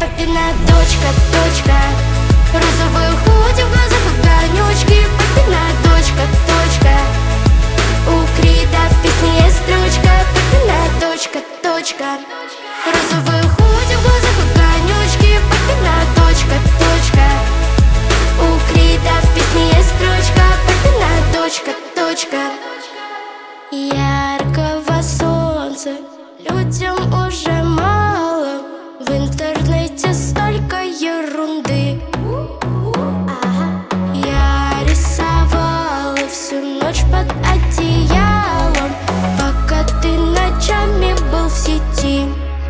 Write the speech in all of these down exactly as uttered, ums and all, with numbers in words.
папина дочка, дочка. Розовые худи, в глазах огонечки. Папина дочка, дочка. У Крида в песне есть строчка. Папина дочка, дочка. Розовые худи, в глазах огонечки. Папина дочка, дочка. У Крида в песне есть строчка. Папина дочка, дочка. Яркого солнца людям уже мало. В интернете столько ерунды. Я рисовала всю ночь под одеялом, пока ты ночами был в сети.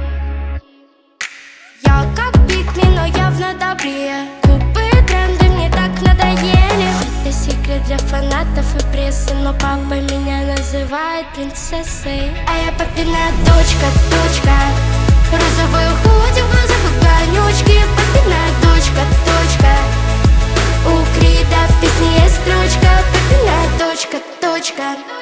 Я как пикми, но явно добрее. Губы тренды мне так надоели. Это секрет для фанатов и прессы, но папа меня называет принцессой. А я папина дочка, дочка. Розовые худи, в глазах огонечки. Папина дочка, дочка. У Крида в песне есть строчка. Папина дочка, дочка.